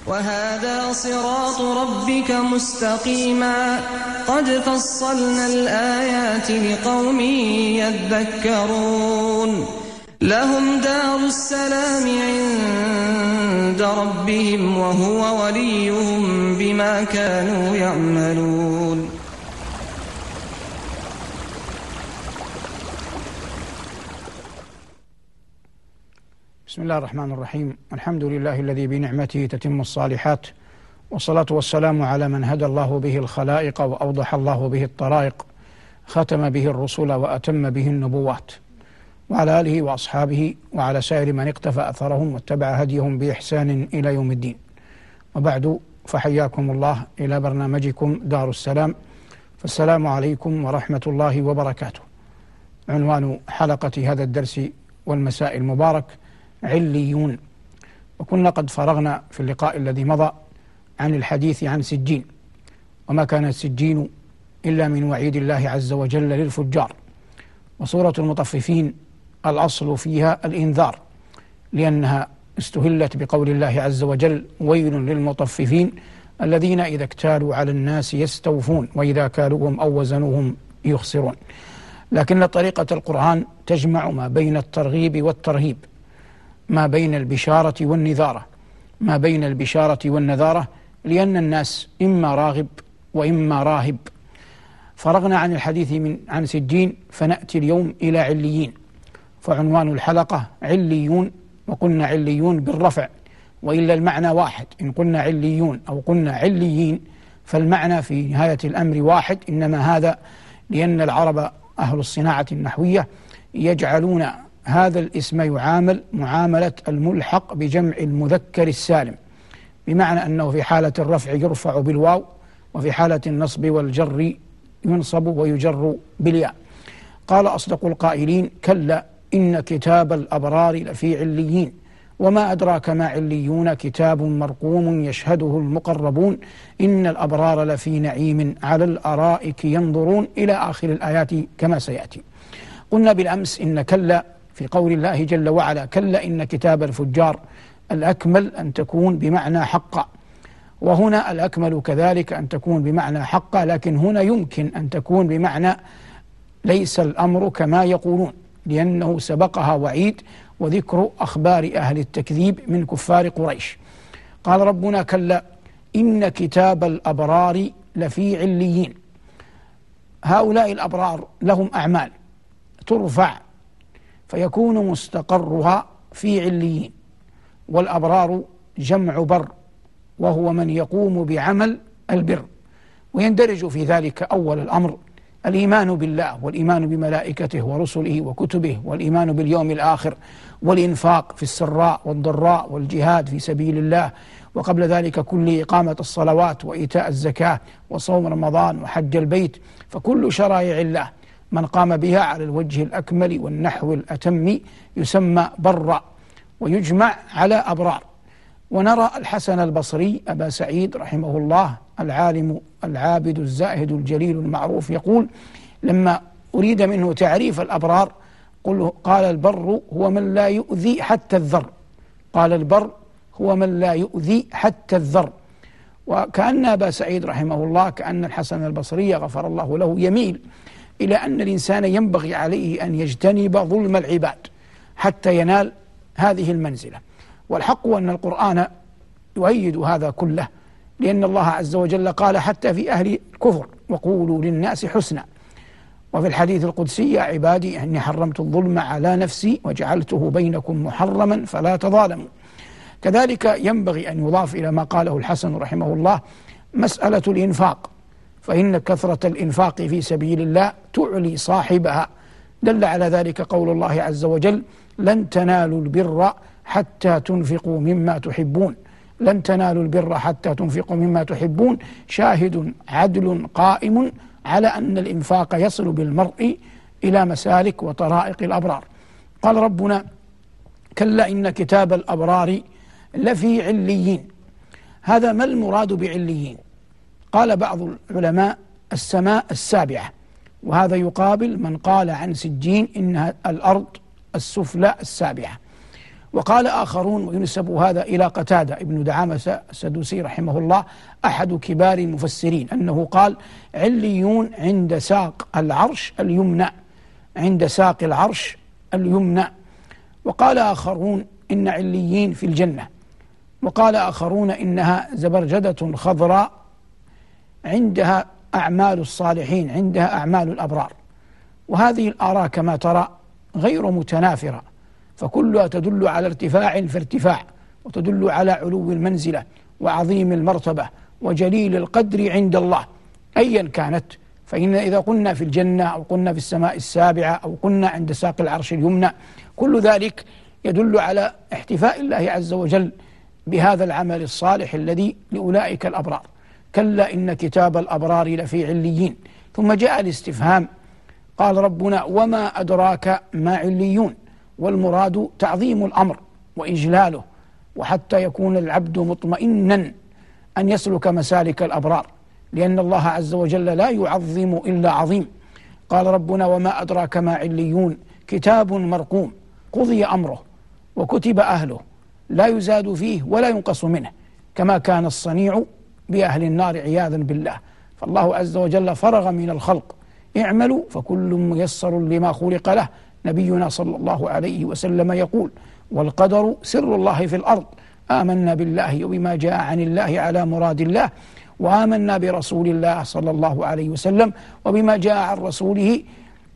وهذا صراط ربك مستقيما قد فصلنا الآيات لقوم يذكرون لهم دار السلام عند ربهم وهو وليهم بما كانوا يعملون. بسم الله الرحمن الرحيم. الحمد لله الذي بنعمته تتم الصالحات، والصلاة والسلام على من هدى الله به الخلائق وأوضح الله به الطرائق، ختم به الرسل وأتم به النبوات، وعلى آله وأصحابه وعلى سائر من اقتفى أثرهم واتبع هديهم بإحسان إلى يوم الدين. وبعد، فحياكم الله إلى برنامجكم دار السلام، فالسلام عليكم ورحمة الله وبركاته. عنوان حلقة هذا الدرس والمساء المبارك عليون. وكنا قد فرغنا في اللقاء الذي مضى عن الحديث عن سجين، وما كان السجين إلا من وعيد الله عز وجل للفجار. وسورة المطففين الأصل فيها الإنذار، لأنها استهلت بقول الله عز وجل: ويل للمطففين الذين إذا اكتالوا على الناس يستوفون وإذا كالوهم أو وزنوهم يخسرون. لكن طريقة القرآن تجمع ما بين الترغيب والترهيب، ما بين البشارة والنذارة، ما بين البشارة والنذارة، لأن الناس إما راغب وإما راهب. فرغنا عن الحديث عن سجين، فنأتي اليوم إلى عليين. فعنوان الحلقة عليون، وقلنا عليون بالرفع، وإلا المعنى واحد. إن قلنا عليون أو قلنا عليين فالمعنى في نهاية الأمر واحد، إنما هذا لأن العرب أهل الصناعة النحوية يجعلون هذا الاسم يعامل معاملة الملحق بجمع المذكر السالم، بمعنى أنه في حالة الرفع يرفع بالواو، وفي حالة النصب والجر ينصب ويجر بالياء. قال أصدق القائلين: كلا إن كتاب الأبرار لفي عليين، وما أدراك ما عليون، كتاب مرقوم يشهده المقربون، إن الأبرار لفي نعيم على الأرائك ينظرون، إلى آخر الآيات كما سيأتي. قلنا بالأمس إن كلا في قول الله جل وعلا: كلا إن كتاب الفجار، الأكمل أن تكون بمعنى حقا، وهنا الأكمل كذلك أن تكون بمعنى حقا، لكن هنا يمكن أن تكون بمعنى ليس الأمر كما يقولون، لأنه سبقها وعيد وذكر أخبار أهل التكذيب من كفار قريش. قال ربنا: كلا إن كتاب الأبرار لفي عليين. هؤلاء الأبرار لهم أعمال ترفع فيكون مستقرها في عليين، والأبرار جمع بر، وهو من يقوم بعمل البر، ويندرج في ذلك أول الأمر الإيمان بالله والإيمان بملائكته ورسله وكتبه، والإيمان باليوم الآخر، والإنفاق في السراء والضراء، والجهاد في سبيل الله، وقبل ذلك كل إقامة الصلوات وإيتاء الزكاة وصوم رمضان وحج البيت. فكل شرائع الله من قام بها على الوجه الأكمل والنحو الأتم يسمى برا، ويجمع على أبرار. ونرى الحسن البصري أبا سعيد رحمه الله، العالم العابد الزاهد الجليل المعروف، يقول لما أريد منه تعريف الأبرار قال: البر هو من لا يؤذي حتى الذر. قال: البر هو من لا يؤذي حتى الذر. وكأن أبا سعيد رحمه الله، كأن الحسن البصري غفر الله له، يميل إلى أن الإنسان ينبغي عليه أن يجتنب ظلم العباد حتى ينال هذه المنزلة. والحق أن القرآن يؤيد هذا كله، لأن الله عز وجل قال حتى في أهل الكفر: وقولوا للناس حسنا. وفي الحديث القدسي: يا عبادي إني حرمت الظلم على نفسي وجعلته بينكم محرما فلا تظالموا. كذلك ينبغي أن يضاف إلى ما قاله الحسن رحمه الله مسألة الإنفاق، فإن كثرة الإنفاق في سبيل الله تعلي صاحبها. دل على ذلك قول الله عز وجل: لن تنالوا البر حتى تنفقوا مما تحبون. لن تنالوا البر حتى تنفقوا مما تحبون، شاهد عدل قائم على أن الإنفاق يصل بالمرء إلى مسالك وطرائق الأبرار. قال ربنا: كلا إن كتاب الأبرار لفي عليين. هذا ما المراد بعليين؟ قال بعض العلماء: السماء السابعة، وهذا يقابل من قال عن سجين إنها الأرض السفلى السابعة. وقال آخرون، وينسب هذا إلى قتادة ابن دعامة السدوسي رحمه الله أحد كبار المفسرين، أنه قال: عليون عند ساق العرش اليمنى، عند ساق العرش اليمنى. وقال آخرون إن عليين في الجنة. وقال آخرون إنها زبرجدة خضراء عندها أعمال الصالحين، عندها أعمال الأبرار. وهذه الآراء كما ترى غير متنافرة، فكلها تدل على ارتفاع في ارتفاع، وتدل على علو المنزلة وعظيم المرتبة وجليل القدر عند الله أيا كانت. فإن إذا قلنا في الجنة أو قلنا في السماء السابعة أو قلنا عند ساق العرش اليمنى، كل ذلك يدل على احتفاء الله عز وجل بهذا العمل الصالح الذي لأولئك الأبرار. كلا إن كتاب الأبرار لفي عليين. ثم جاء الاستفهام، قال ربنا: وما أدراك ما عليون. والمراد تعظيم الأمر وإجلاله، وحتى يكون العبد مطمئنا أن يسلك مسالك الأبرار، لأن الله عز وجل لا يعظم إلا عظيم. قال ربنا: وما أدراك ما عليون، كتاب مرقوم قضي أمره وكتب أهله، لا يزاد فيه ولا ينقص منه، كما كان الصنيع بأهل النار عياذا بالله. فالله عز وجل فرغ من الخلق، اعملوا فكل ميسر لما خلق له. نبينا صلى الله عليه وسلم يقول: والقدر سر الله في الأرض، آمنا بالله وبما جاء عن الله على مراد الله، وآمنا برسول الله صلى الله عليه وسلم وبما جاء عن رسوله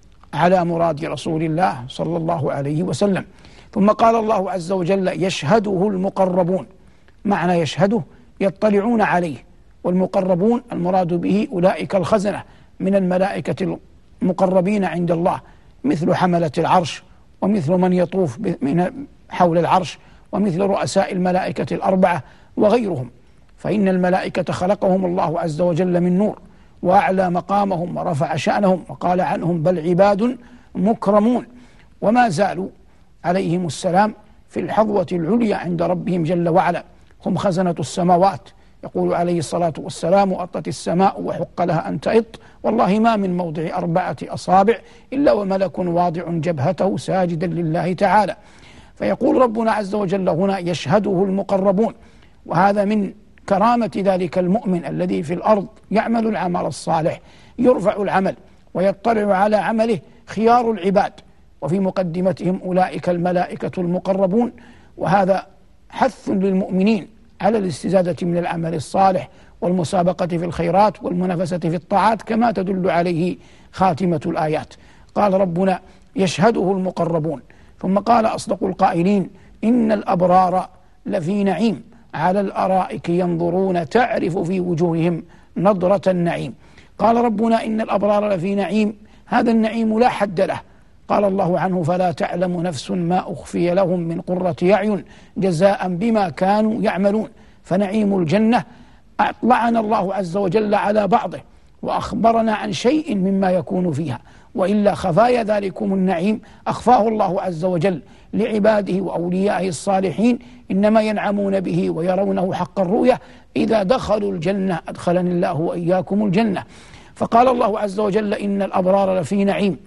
على مراد رسول الله صلى الله عليه وسلم. ثم قال الله عز وجل: يشهده المقربون. معنى يشهده يطلعون عليه، والمقربون المراد به أولئك الخزنة من الملائكة المقربين عند الله، مثل حملة العرش، ومثل من يطوف من حول العرش، ومثل رؤساء الملائكة الأربعة وغيرهم. فإن الملائكة خلقهم الله عز وجل من نور، وأعلى مقامهم ورفع شأنهم، وقال عنهم: بل عباد مكرمون. وما زالوا عليهم السلام في الحظوة العليا عند ربهم جل وعلا، هم خزنة السماوات. يقول عليه الصلاة والسلام: أطت السماء وحق لها أن تئط، والله ما من موضع 4 أصابع إلا وملك واضع جبهته ساجدا لله تعالى. فيقول ربنا عز وجل هنا: يشهده المقربون. وهذا من كرامة ذلك المؤمن الذي في الأرض يعمل العمل الصالح، يرفع العمل ويطلع على عمله خيار العباد، وفي مقدمتهم أولئك الملائكة المقربون. وهذا حث للمؤمنين على الاستزادة من العمل الصالح والمسابقة في الخيرات والمنافسة في الطاعات، كما تدل عليه خاتمة الآيات. قال ربنا: يشهده المقربون. ثم قال أصدق القائلين: إن الأبرار لفي نعيم على الأرائك ينظرون تعرف في وجوههم نضرة النعيم. قال ربنا: إن الأبرار لفي نعيم، هذا النعيم لا حد له. قال الله عنه: فلا تعلم نفس ما أخفي لهم من قرة أعين جزاء بما كانوا يعملون. فنعيم الجنة أطلعنا الله عز وجل على بعضه وأخبرنا عن شيء مما يكون فيها، وإلا خفايا ذلكم النعيم أخفاه الله عز وجل لعباده وأوليائه الصالحين، إنما ينعمون به ويرونه حق الرؤية إذا دخلوا الجنة. أدخلني الله وإياكم الجنة. فقال الله عز وجل: إن الأبرار لفي نعيم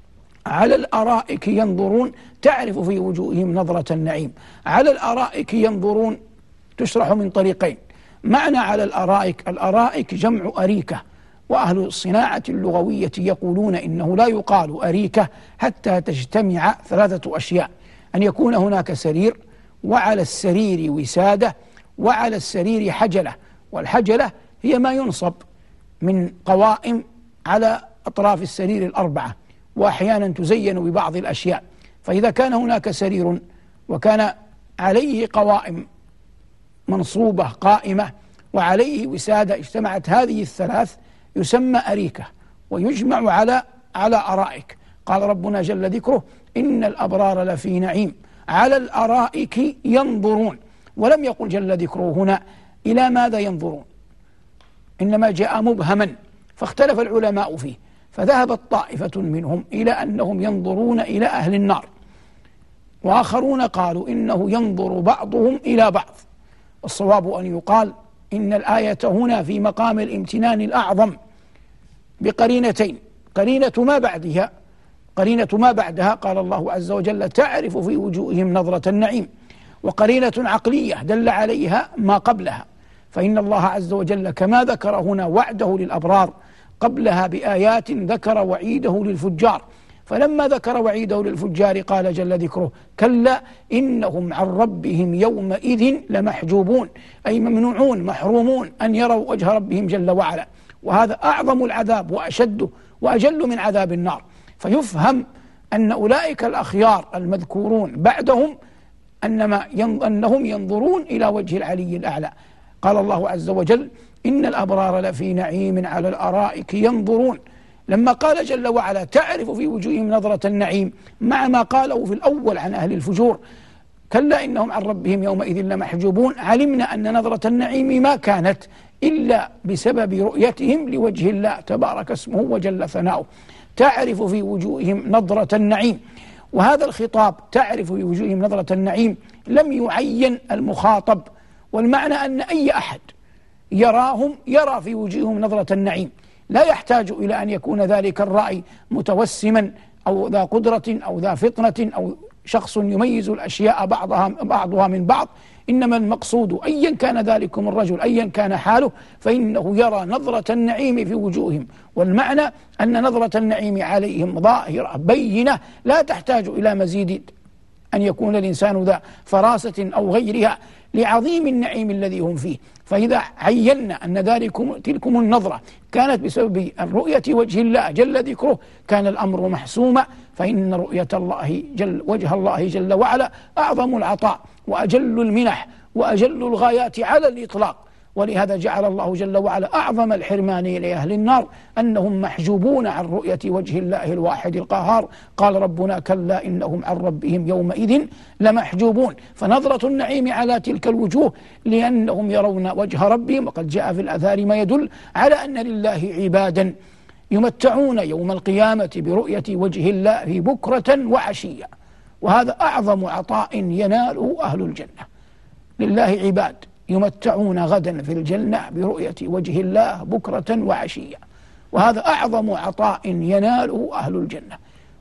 على الأرائك ينظرون تعرف في وجوههم نظرة النعيم. على الأرائك ينظرون تشرح من طريقين. معنى على الأرائك، الأرائك جمع أريكة، وأهل الصناعة اللغوية يقولون إنه لا يقال أريكة حتى تجتمع 3 أشياء: أن يكون هناك سرير، وعلى السرير وسادة، وعلى السرير حجلة. والحجلة هي ما ينصب من قوائم على أطراف السرير ال4، وأحيانا تزين ببعض الأشياء. فإذا كان هناك سرير وكان عليه قوائم منصوبة قائمة وعليه وسادة، اجتمعت هذه ال3 يسمى أريكة، ويجمع على أرائك. قال ربنا جل ذكره: إن الأبرار لفي نعيم على الأرائك ينظرون. ولم يقل جل ذكره هنا إلى ماذا ينظرون، إنما جاء مبهما، فاختلف العلماء فيه. فذهبت طائفة منهم إلى أنهم ينظرون إلى أهل النار، وآخرون قالوا إنه ينظر بعضهم إلى بعض. الصواب أن يقال إن الآية هنا في مقام الامتنان الأعظم بقرينتين: قرينة ما بعدها قال الله عز وجل: تعرف في وجوههم نظرة النعيم. وقرينة عقلية دل عليها ما قبلها، فإن الله عز وجل كما ذكر هنا وعده للأبرار قبلها بآيات ذكر وعيده للفجار، فلما ذكر وعيده للفجار قال جل ذكره: كلا إنهم عن ربهم يومئذ لمحجوبون، أي ممنوعون محرومون أن يروا وجه ربهم جل وعلا، وهذا أعظم العذاب وأشد وأجل من عذاب النار. فيفهم أن أولئك الأخيار المذكورون بعدهم أنهم ينظرون إلى وجه العلي الأعلى. قال الله عز وجل: إن الأبرار لفي نعيم على الأرائك ينظرون. لما قال جل وعلا: تعرف في وجوههم نظرة النعيم، مع ما قاله في الأول عن أهل الفجور: كلا إنهم عن ربهم يومئذ لمحجوبون، علمنا أن نظرة النعيم ما كانت إلا بسبب رؤيتهم لوجه الله تبارك اسمه وجل ثناؤه. تعرف في وجوههم نظرة النعيم، وهذا الخطاب تعرف في وجوههم نظرة النعيم لم يعين المخاطب، والمعنى أن أي أحد يراهم يرى في وجوههم نظرة النعيم، لا يحتاج إلى أن يكون ذلك الرأي متوسما أو ذا قدرة أو ذا فطنة أو شخص يميز الأشياء بعضها من بعض، إنما المقصود أيا كان ذلكم الرجل أيا كان حاله فإنه يرى نظرة النعيم في وجوههم، والمعنى أن نظرة النعيم عليهم ظاهرة بينة لا تحتاج إلى مزيد أن يكون الإنسان ذا فراسة أو غيرها لعظيم النعيم الذي هم فيه. فإذا عينا أن تلكم النظرة كانت بسبب الرؤية وجه الله جل ذكره كان الأمر محسوما، فإن رؤية الله وجه الله جل وعلا أعظم العطاء وأجل المنح وأجل الغايات على الإطلاق. ولهذا جعل الله جل وعلا أعظم الحرمان لأهل النار أنهم محجوبون عن رؤية وجه الله الواحد القهار. قال ربنا: كلا إنهم عن ربهم يومئذ لمحجوبون. فنظرة النعيم على تلك الوجوه لأنهم يرون وجه ربهم، وقد جاء في الآثار ما يدل على أن لله عبادا يمتعون يوم القيامة برؤية وجه الله بكرة وعشية، وهذا أعظم عطاء يناله أهل الجنة. لله عباد يمتعون غدا في الجنة برؤية وجه الله بكرة وعشية، وهذا أعظم عطاء يناله أهل الجنة،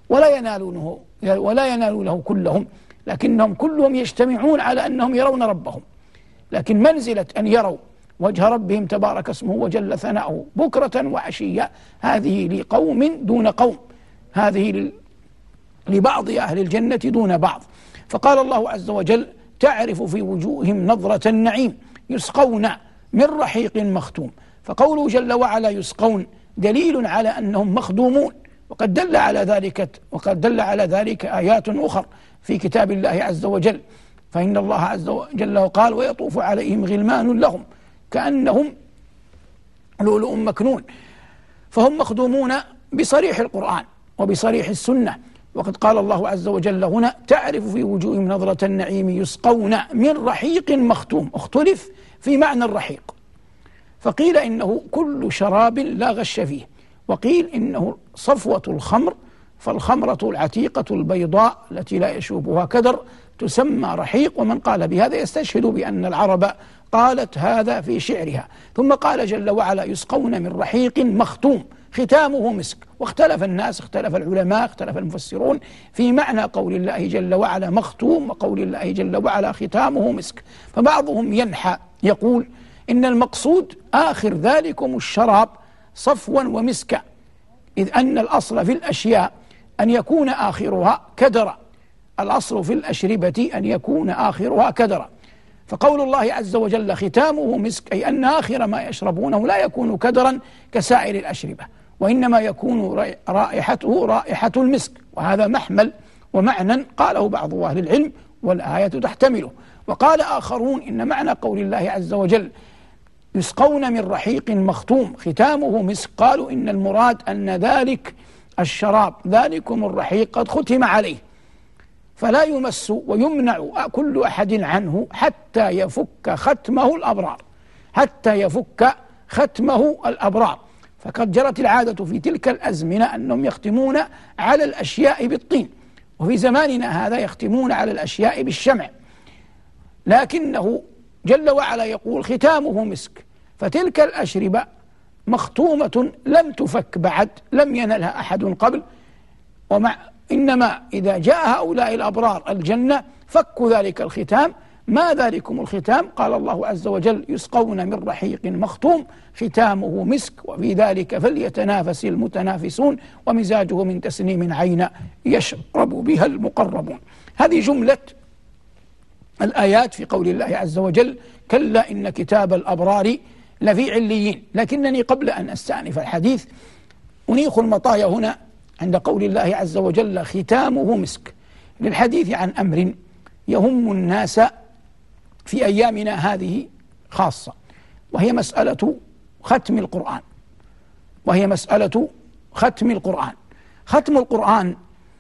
ولا ينالونه كلهم، لكنهم كلهم يجتمعون على أنهم يرون ربهم، لكن منزلة أن يروا وجه ربهم تبارك اسمه وجل ثناؤه بكرة وعشية هذه لقوم دون قوم، هذه لبعض أهل الجنة دون بعض. فقال الله عز وجل: تعرف في وجوههم نظرة النعيم يسقون من رحيق مختوم. فقوله جل وعلا يسقون دليل على أنهم مخدومون، وقد دل على ذلك آيات أخرى في كتاب الله عز وجل. فإن الله عز وجل قال: ويطوف عليهم غلمان لهم كأنهم لؤلؤ مكنون. فهم مخدومون بصريح القرآن وبصريح السنة. وقد قال الله عز وجل هنا: تعرف في وجوههم نظرة النعيم يسقون من رحيق مختوم. اختلف في معنى الرحيق، فقيل إنه كل شراب لا غش فيه، وقيل إنه صفوة الخمر، فالخمرة العتيقة البيضاء التي لا يشوبها كدر تسمى رحيق. ومن قال بهذا يستشهد بأن العرب قالت هذا في شعرها. ثم قال جل وعلا: يسقون من رحيق مختوم ختامه مسك. واختلف الناس، اختلف العلماء، اختلف المفسرون في معنى قول الله جل وعلا مختوم وقول الله جل وعلا ختامه مسك. فبعضهم ينحى يقول إن المقصود آخر ذلكم الشراب صفوا ومسكا، إذ أن الأصل في الأشياء أن يكون آخرها كدرا، الأصل في الأشربة أن يكون آخرها كدرا. فقول الله عز وجل ختامه مسك أي أن آخر ما يشربونه لا يكون كدرا كسائر الأشربة، وإنما يكون رائحته رائحة المسك، وهذا محمل ومعنى قاله بعض أهل العلم والآية تحتمله. وقال آخرون إن معنى قول الله عز وجل يسقون من رحيق مختوم ختامه مسك، قالوا إن المراد أن ذلك الشراب ذلكم الرحيق قد ختم عليه، فلا يمس ويمنع كل أحد عنه حتى يفك ختمه الأبرار، حتى يفك ختمه الأبرار. فقد جرت العادة في تلك الأزمنة أنهم يختمون على الأشياء بالطين، وفي زماننا هذا يختمون على الأشياء بالشمع، لكنه جل وعلا يقول ختامه مسك. فتلك الأشربة مختومة لم تفك بعد، لم ينلها أحد قبل، إنما إذا جاء هؤلاء الأبرار الجنة فكوا ذلك الختام ما ذلكم الختام؟ قال الله عز وجل يسقون من رحيق مختوم ختامه مسك وفي ذلك فليتنافس المتنافسون ومزاجه من تسنيم عين يشرب بها المقربون. هذه جملة الآيات في قول الله عز وجل كلا إن كتاب الأبرار لفي عليين. لكنني قبل أن أستأنف الحديث أنيخ المطايا هنا عند قول الله عز وجل ختامه مسك للحديث عن أمر يهم الناس في أيامنا هذه خاصة، وهي مسألة ختم القرآن. ختم القرآن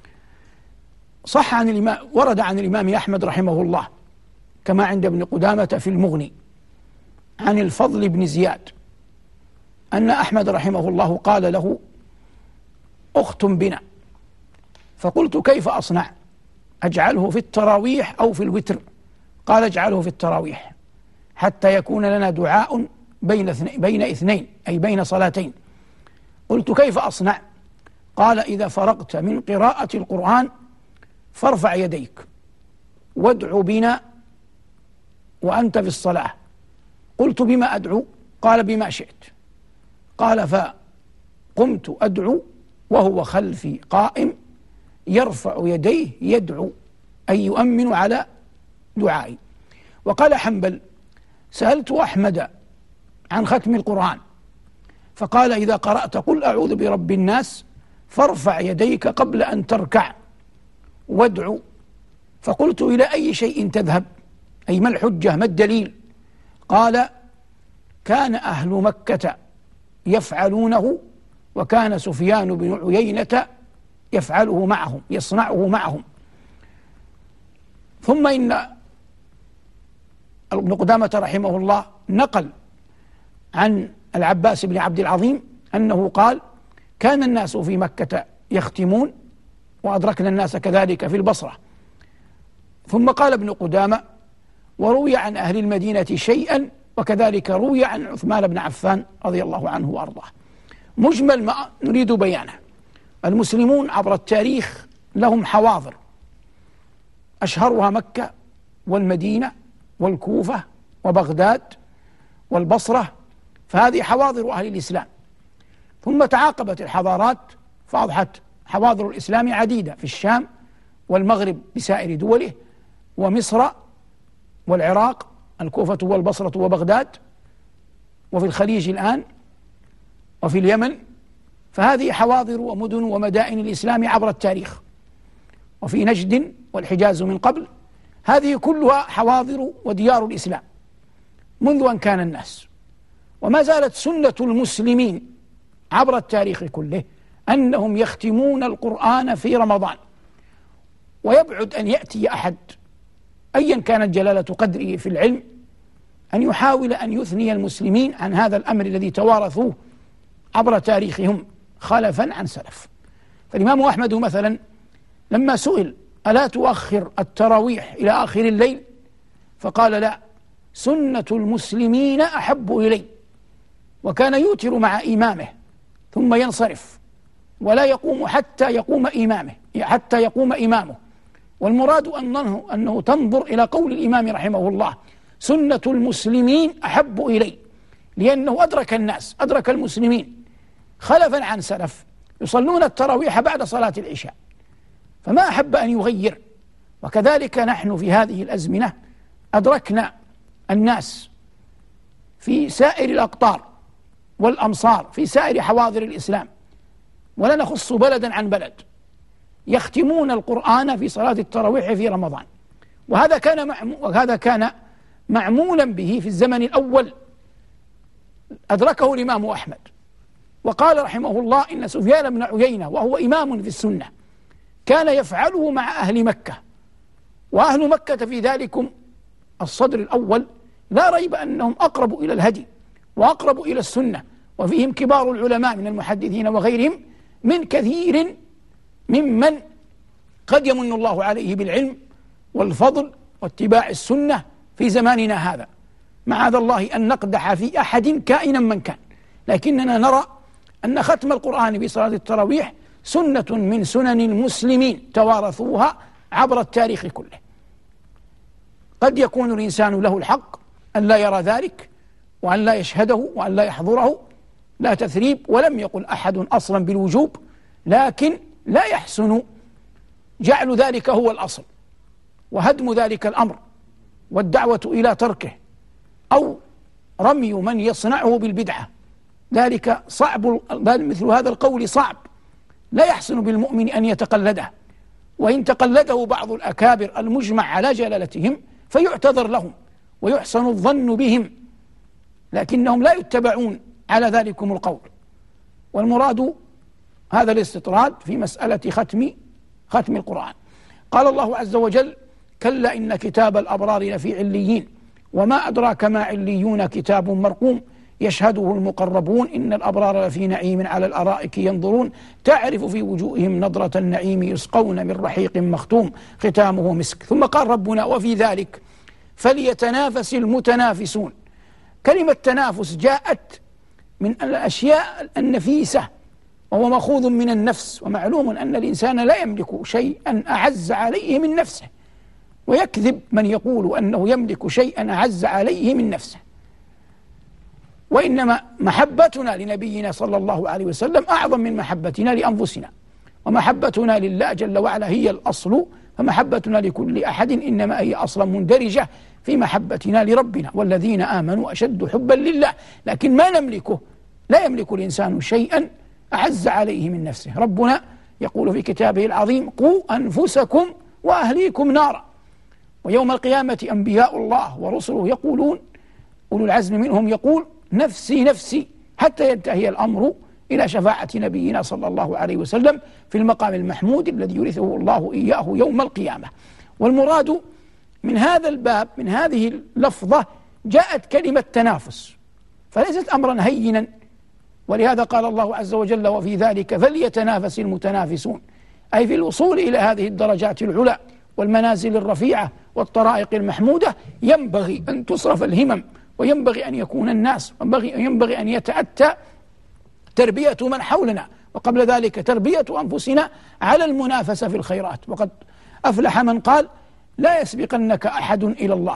صح عن الإمام، ورد عن الإمام أحمد رحمه الله كما عند ابن قدامة في المغني عن الفضل بن زياد أن أحمد رحمه الله قال له اختم بنا، فقلت كيف أصنع؟ أجعله في التراويح أو في الوتر؟ قال اجعله في التراويح حتى يكون لنا دعاء بين اثنين أي بين صلاتين. قلت كيف أصنع؟ قال إذا فرغت من قراءة القرآن فارفع يديك وادع بنا وأنت في الصلاة. قلت بما أدعو؟ قال بما شئت. قال فقمت أدعو وهو خلفي قائم يرفع يديه يدعو أي يؤمن على دعائي. وقال حنبل سألت أحمد عن ختم القرآن فقال إذا قرأت قل أعوذ برب الناس فارفع يديك قبل أن تركع وادعو. فقلت إلى أي شيء تذهب؟ أي ما الحجة ما الدليل؟ قال كان أهل مكة يفعلونه وكان سفيان بن عيينة يفعله معهم يصنعه معهم. ثم إن ابن قدامة رحمه الله نقل عن العباس بن عبد العظيم أنه قال كان الناس في مكة يختمون وأدركنا الناس كذلك في البصرة. ثم قال ابن قدامة وروي عن أهل المدينة شيئا وكذلك روي عن عثمان بن عفان رضي الله عنه وأرضاه. مجمل ما نريد بيانه المسلمون عبر التاريخ لهم حواضر أشهرها مكة والمدينة والكوفة وبغداد والبصرة، فهذه حواضر أهل الإسلام. ثم تعاقبت الحضارات فأضحت حواضر الإسلام عديدة في الشام والمغرب بسائر دوله ومصر والعراق الكوفة والبصرة وبغداد وفي الخليج الآن وفي اليمن. فهذه حواضر ومدن ومدائن الإسلام عبر التاريخ. وفي نجد والحجاز من قبل هذه كلها حواضر وديار الإسلام منذ أن كان الناس. وما زالت سنة المسلمين عبر التاريخ كله أنهم يختمون القرآن في رمضان. ويبعد أن يأتي أحد أيا كانت جلالة قدره في العلم أن يحاول أن يثني المسلمين عن هذا الأمر الذي توارثوه عبر تاريخهم خلفا عن سلف. فالإمام أحمد مثلا لما سئل ألا تؤخر التراويح إلى آخر الليل؟ فقال لا، سنة المسلمين أحب إلي. وكان يوتر مع إمامه ثم ينصرف ولا يقوم حتى يقوم إمامه. والمراد أنه تنظر إلى قول الإمام رحمه الله سنة المسلمين أحب إلي، لأنه أدرك المسلمين خلفا عن سلف يصلون التراويح بعد صلاة العشاء، فما أحب أن يغير. وكذلك نحن في هذه الأزمنة أدركنا الناس في سائر الأقطار والأمصار في سائر حواضر الإسلام ولا نخص بلدا عن بلد يختمون القرآن في صلاة التراويح في رمضان. وهذا كان معمولا به في الزمن الأول أدركه الإمام أحمد. وقال رحمه الله إن سفيان بن عيينة وهو إمام في السنة كان يفعله مع أهل مكة، وأهل مكة في ذلكم الصدر الأول لا ريب أنهم أقرب إلى الهدي وأقرب إلى السنة، وفيهم كبار العلماء من المحدثين وغيرهم من كثير ممن قد يمن الله عليه بالعلم والفضل واتباع السنة في زماننا هذا. معاذ الله أن نقدح في أحد كائنا من كان، لكننا نرى أن ختم القرآن في صلاة التراويح سنة من سنن المسلمين توارثوها عبر التاريخ كله. قد يكون الإنسان له الحق أن لا يرى ذلك وأن لا يشهده وأن لا يحضره، لا تثريب، ولم يقل أحد أصلا بالوجوب، لكن لا يحسن جعل ذلك هو الأصل وهدم ذلك الأمر والدعوة إلى تركه أو رمي من يصنعه بالبدعة. ذلك صعب، مثل هذا القول صعب، لا يحسن بالمؤمن أن يتقلده، وإن تقلده بعض الأكابر المجمع على جلالتهم فيعتذر لهم ويحسن الظن بهم، لكنهم لا يتبعون على ذلكم القول. والمراد هذا الاستطراد في مسألة ختم القرآن. قال الله عز وجل: كلا إن كتاب الأبرار لفي عليين وما أدراك ما عليون كتاب مرقوم يشهده المقربون إن الأبرار لفي نعيم على الأرائك ينظرون تعرف في وجوههم نضرة النعيم يسقون من رحيق مختوم ختامه مسك. ثم قال ربنا: وفي ذلك فليتنافس المتنافسون. كلمة تنافس جاءت من الأشياء النفيسة، وهو مأخوذ من النفس، ومعلوم أن الإنسان لا يملك شيئا أعز عليه من نفسه، ويكذب من يقول أنه يملك شيئا أعز عليه من نفسه. وإنما محبتنا لنبينا صلى الله عليه وسلم أعظم من محبتنا لأنفسنا، ومحبتنا لله جل وعلا هي الأصل، فمحبتنا لكل أحد إنما هي أصلا مندرجة في محبتنا لربنا، والذين آمنوا أشد حبا لله. لكن ما نملكه، لا يملك الإنسان شيئا أعز عليه من نفسه. ربنا يقول في كتابه العظيم: قوا أنفسكم وأهليكم نارا. ويوم القيامة أنبياء الله ورسله يقولون، أولو العزم منهم يقول: نفسي نفسي، حتى ينتهي الأمر إلى شفاعة نبينا صلى الله عليه وسلم في المقام المحمود الذي يورثه الله إياه يوم القيامة. والمراد من هذا الباب، من هذه اللفظة، جاءت كلمة تنافس، فليست أمرا هينا. ولهذا قال الله عز وجل: وفي ذلك فليتنافس المتنافسون، أي في الوصول إلى هذه الدرجات العلى والمنازل الرفيعة والطرائق المحمودة ينبغي أن تصرف الهمم، وينبغي أن يكون الناس، وينبغي أن يتأتى تربية من حولنا، وقبل ذلك تربية أنفسنا على المنافسة في الخيرات. وقد أفلح من قال: لا يسبقنك أحد إلى الله،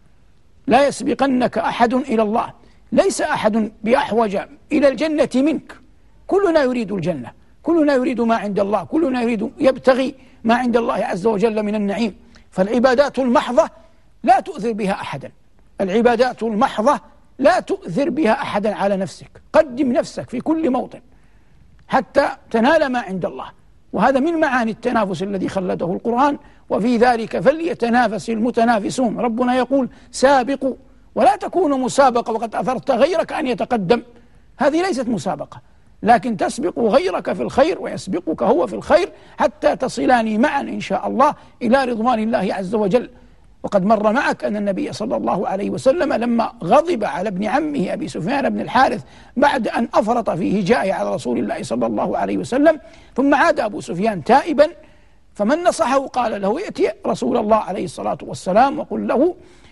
لا يسبقنك أحد إلى الله. ليس أحد بأحوج إلى الجنة منك، كلنا يريد الجنة، كلنا يريد ما عند الله، كلنا يبتغي ما عند الله عز وجل من النعيم. فالعبادات المحضة لا تؤثر بها أحدا، العبادات المحضة لا تؤثر بها أحدا على نفسك. قدم نفسك في كل موطن حتى تنال ما عند الله، وهذا من معاني التنافس الذي خلده القرآن: وفي ذلك فليتنافس المتنافسون. ربنا يقول: سابقوا، ولا تكونوا مسابقة وقد أثرت غيرك أن يتقدم. هذه ليست مسابقة، لكن تسبق غيرك في الخير ويسبقك هو في الخير حتى تصلان معا إن شاء الله إلى رضوان الله عز وجل. وقد مر معك أن النبي صلى الله عليه وسلم لما غضب على ابن عمه أبي سفيان بن الحارث بعد أن أفرط في هجائه على رسول الله صلى الله عليه وسلم، ثم عاد أبو سفيان تائبا، فمن نصحه قال له: يأتي رسول الله عليه الصلاة والسلام وقل له: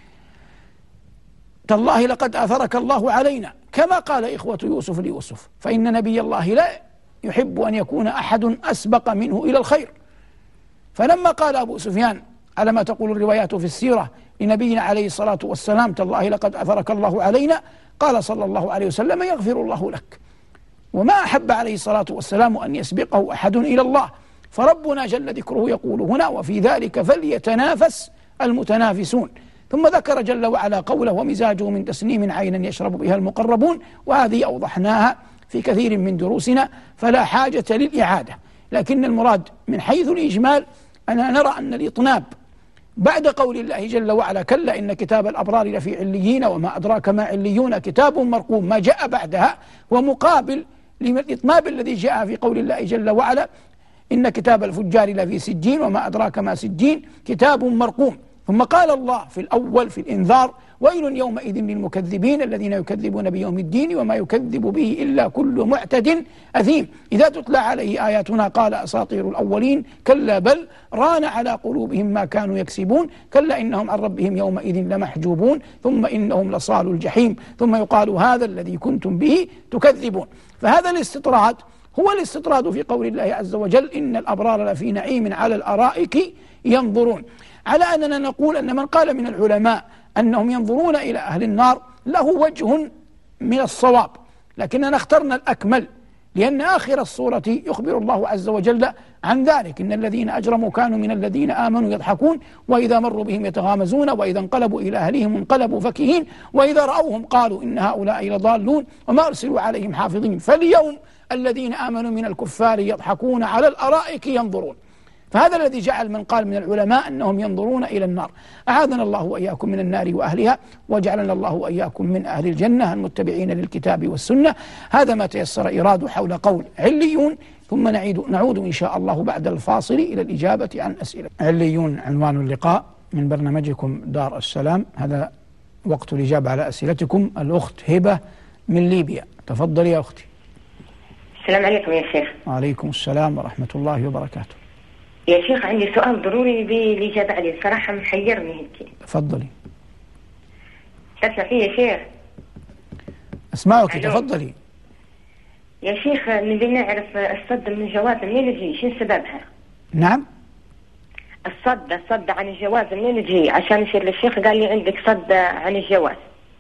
تالله لقد أثرك الله علينا، كما قال إخوة يوسف ليوسف، فإن نبي الله لا يحب أن يكون أحد أسبق منه إلى الخير. فلما قال أبو سفيان على ما تقول الروايات في السيرة لنبينا عليه الصلاة والسلام: تالله لقد أثرك الله علينا، قال صلى الله عليه وسلم: يغفر الله لك. وما أحب عليه الصلاة والسلام أن يسبقه أحد إلى الله. فربنا جل ذكره يقول هنا: وفي ذلك فليتنافس المتنافسون. ثم ذكر جل وعلا قوله: ومزاجه من تسنيم عينا يشرب بها المقربون. وهذه أوضحناها في كثير من دروسنا فلا حاجة للإعادة، لكن المراد من حيث الإجمال أننا نرى أن الإطناب بعد قول الله جل وعلا: كلا إن كتاب الأبرار لفي عليين وما أدراك ما عليون كتاب مرقوم، ما جاء بعدها ومقابل للإطناب الذي جاء في قول الله جل وعلا: إن كتاب الفجار لفي سجين وما أدراك ما سجين كتاب مرقوم. ثم قال الله في الأول في الإنذار: ويل يومئذ للمكذبين الذين يكذبون بيوم الدين وما يكذب به إلا كل معتد أثيم إذا تتلى عليه آياتنا قال أساطير الأولين كلا بل ران على قلوبهم ما كانوا يكسبون كلا إنهم عن ربهم يومئذ لمحجوبون ثم إنهم لصالوا الجحيم ثم يقال هذا الذي كنتم به تكذبون. فهذا الاستطراد هو الاستطراد في قول الله عز وجل إن الأبرار لفي نعيم على الأرائك ينظرون، على أننا نقول أن من قال من العلماء أنهم ينظرون إلى أهل النار له وجه من الصواب، لكننا اخترنا الأكمل، لأن آخر السورة يخبر الله عز وجل عن ذلك: إن الذين أجرموا كانوا من الذين آمنوا يضحكون وإذا مروا بهم يتغامزون وإذا انقلبوا إلى أهلهم انقلبوا فكهين وإذا رأوهم قالوا إن هؤلاء لضالون وما أرسلوا عليهم حافظين فاليوم الذين آمنوا من الكفار يضحكون على الأرائك ينظرون. فهذا الذي جعل من قال من العلماء أنهم ينظرون إلى النار. أعاذنا الله وإياكم من النار وأهلها، وجعلنا الله وإياكم من أهل الجنة المتبعين للكتاب والسنة. هذا ما تيسر إيراده حول قول عليون، ثم نعود إن شاء الله بعد الفاصل إلى الإجابة عن أسئلة. عليون عنوان اللقاء من برنامجكم دار السلام، هذا وقت الإجابة على أسئلتكم. الأخت هبة من ليبيا، تفضلي يا أختي. السلام عليكم يا شيخ. وعليكم السلام ورحمة الله وبركاته. يا شيخ عندي سؤال ضروري بالإجابة عليه، صراحة محيرني هيك. تفضلي. تسمع فيه يا شيخ؟ أسمعك، تفضلي. يا شيخ نبي نعرف الصد من الجواز منين يجي؟ شو سببها؟ نعم؟ الصد عن الجواز منين يجي؟ عشان الشيخ قال لي عندك صد عن الجواز.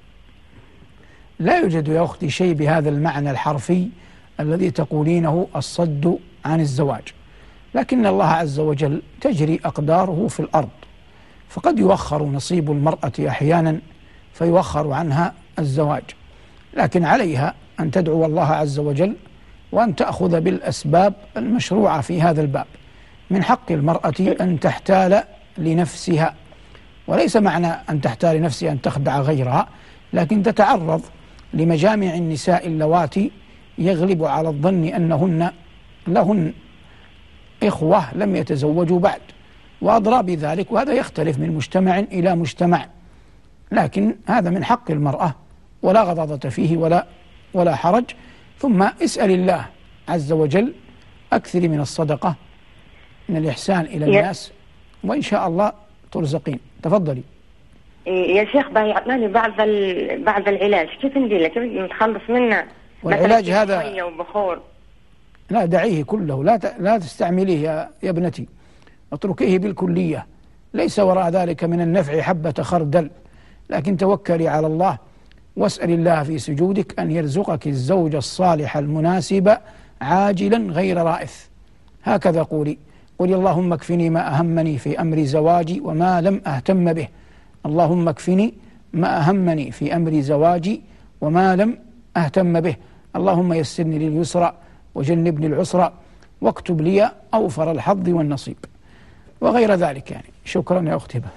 لا يوجد يا أختي شيء بهذا المعنى الحرفي الذي تقولينه الصد عن الزواج، لكن الله عز وجل تجري أقداره في الأرض، فقد يؤخر نصيب المرأة أحيانا فيؤخر عنها الزواج، لكن عليها أن تدعو الله عز وجل وأن تأخذ بالأسباب المشروعة في هذا الباب. من حق المرأة أن تحتال لنفسها، وليس معنى أن تحتال لنفسها أن تخدع غيرها، لكن تتعرض لمجامع النساء اللواتي يغلب على الظن أنهن لهن إخوة لم يتزوجوا بعد وأضرى بذلك، وهذا يختلف من مجتمع إلى مجتمع، لكن هذا من حق المرأة ولا غضاضة فيه ولا حرج. ثم اسأل الله عز وجل، أكثر من الصدقة، من الإحسان إلى الناس، وإن شاء الله ترزقين. تفضلي. يا شيخ بيعطيني بعض العلاج، كيف ندير؟ كيف نتخلص منه؟ والعلاج هذا وبخور. لا، دعيه كله، لا تستعمليه يا ابنتي، اتركيه بالكلية، ليس وراء ذلك من النفع حبة خردل، لكن توكلي على الله واسأل الله في سجودك أن يرزقك الزوج الصالح المناسب عاجلا غير رائث. هكذا قولي اللهم اكفني ما أهمني في أمر زواجي وما لم أهتم به، اللهم اكفني ما أهمني في أمر زواجي وما لم أهتم به، اللهم يسرني لليسرى وجنبني العسرى واكتب لي أوفر الحظ والنصيب، وغير ذلك يعني. شكرا يا أخت هبة.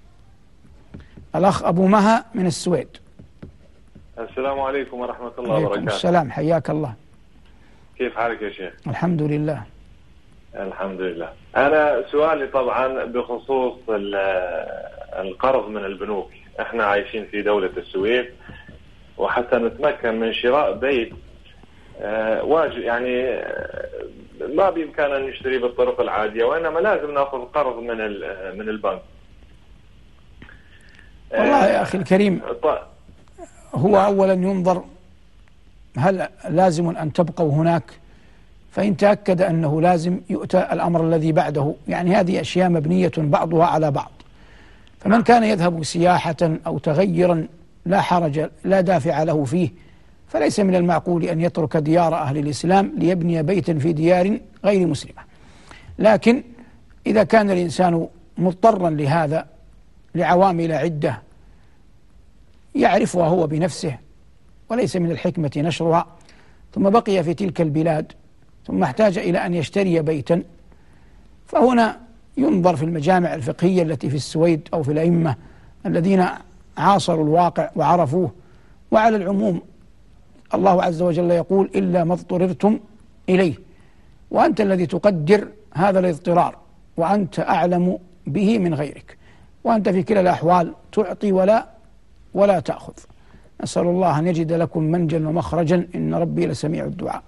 الأخ أبو مها من السويد. السلام عليكم ورحمة الله وبركاته. وعليكم السلام، حياك الله. كيف حالك يا شيخ؟ الحمد لله. الحمد لله. أنا سؤالي طبعا بخصوص القرض من البنوك. احنا عايشين في دولة السويد، وحتى نتمكن من شراء بيت واجب يعني ما بإمكاننا أن نشتري بالطرق العادية، وإنما لازم نأخذ قرض من البنك. والله يا أخي الكريم، هو أولا ينظر هل لازم أن تبقوا هناك، فإن تأكد أنه لازم يؤتى الأمر الذي بعده، يعني هذه أشياء مبنية بعضها على بعض. فمن كان يذهب سياحة أو تغيرا لا حرج لا دافع له فيه، فليس من المعقول أن يترك ديار أهل الإسلام ليبني بيتا في ديار غير مسلمة. لكن إذا كان الإنسان مضطرا لهذا لعوامل عدة يعرفها هو بنفسه وليس من الحكمة نشرها، ثم بقي في تلك البلاد ثم احتاج إلى أن يشتري بيتا، فهنا ينظر في المجامع الفقهية التي في السويد أو في الأئمة الذين عاصروا الواقع وعرفوه. وعلى العموم الله عز وجل يقول إلا ما اضطررتم إليه، وأنت الذي تقدر هذا الاضطرار وأنت أعلم به من غيرك، وأنت في كلا الأحوال تعطي ولا تأخذ. نسأل الله أن يجد لكم منجا ومخرجا، إن ربي لسميع الدعاء.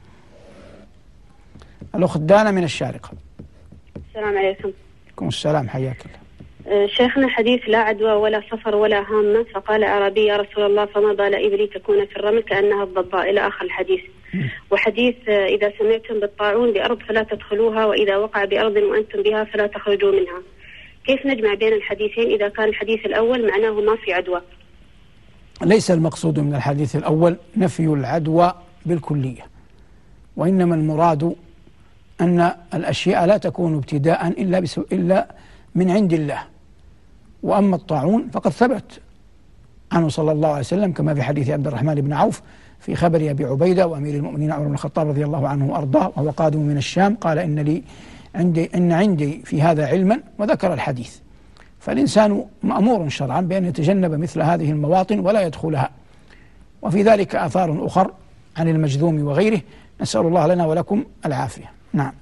الأخت دانا من الشارقة. السلام عليكم. عليكم السلام، حياك الله. شيخنا، حديث لا عدوى ولا صفر ولا هامة، فقال أعرابي يا رسول الله فما بال إبلي تكون في الرمل كأنها الضباء، إلى آخر الحديث. وحديث إذا سمعتم بالطاعون بأرض فلا تدخلوها، وإذا وقع بأرض وأنتم بها فلا تخرجوا منها. كيف نجمع بين الحديثين إذا كان الحديث الأول معناه ما في عدوى؟ ليس المقصود من الحديث الأول نفي العدوى بالكلية، وإنما المراد أن الأشياء لا تكون ابتداء إلا من عند الله. وأما الطاعون فقد ثبت عنه صلى الله عليه وسلم كما في حديث عبد الرحمن بن عوف في خبر أبي عبيدة وأمير المؤمنين عمر بن الخطاب رضي الله عنه وأرضاه وهو قادم من الشام، قال إن عندي في هذا علما، وذكر الحديث. فالإنسان مأمور شرعا بأن يتجنب مثل هذه المواطن ولا يدخلها. وفي ذلك آثار أخر عن المجذوم وغيره، نسأل الله لنا ولكم العافية. نعم.